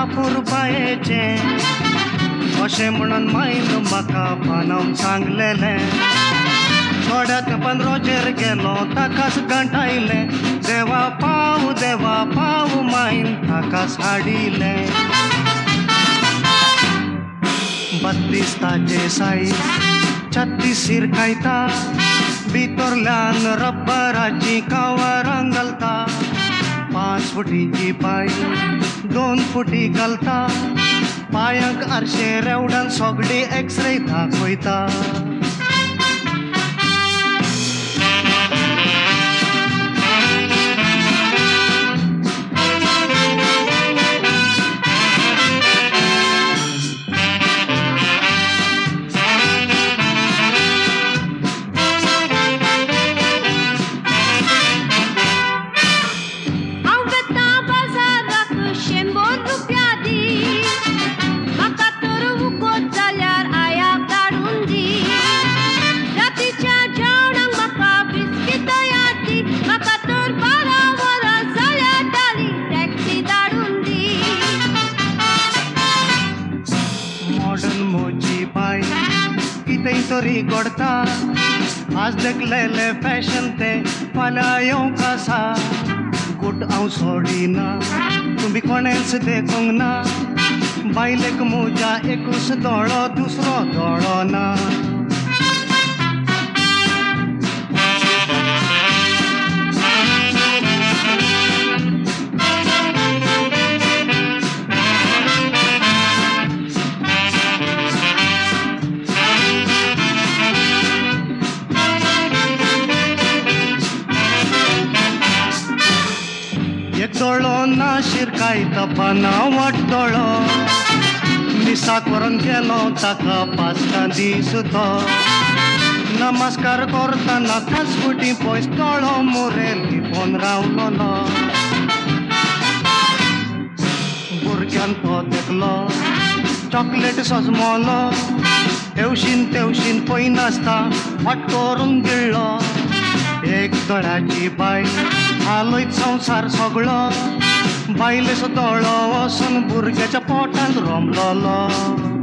कापूर बायेचें अशें म्हणून मायन म्हाका बांदून सांगलेलें थोड्यात बंद रोजेर गेलो ताकाच गंठायलें देवा पाव मायन ताकाच हाडिलें 32 ताचे सायज 36 सिरकायता भितरल्यान रब्बराची कावरां घालता 5 फुटीची पाय 2 फुटी घालता पांयांक आरशे रेवडान सोगळी एक्सरे दाखयता तरी घडता आज देखलेले फॅशन ते फाल्यां येवंक आसा गुट हांव सोडिना तुमी कोणेच देखूंक ना बायलेक म्हज्या एकूच दोळो दुसरो दोळो ना दोळो ना शिरकायता बनावट दोळो मिसाक व्हरून गेलो ताका 5 दीस तो नमस्कार करतना ताच फुटी पयस दोळो मुरेल लिपोन रावलोलो भुरग्यान तो देखलो चॉकलेट सजमलो तेवशीन पय नासता फट करून गिळ्ळो एक दोळ्याची बायल हालयत संवसार सगळो बायलेचो दोळो वचून भुरग्याच्या पोटांत रोमलोलो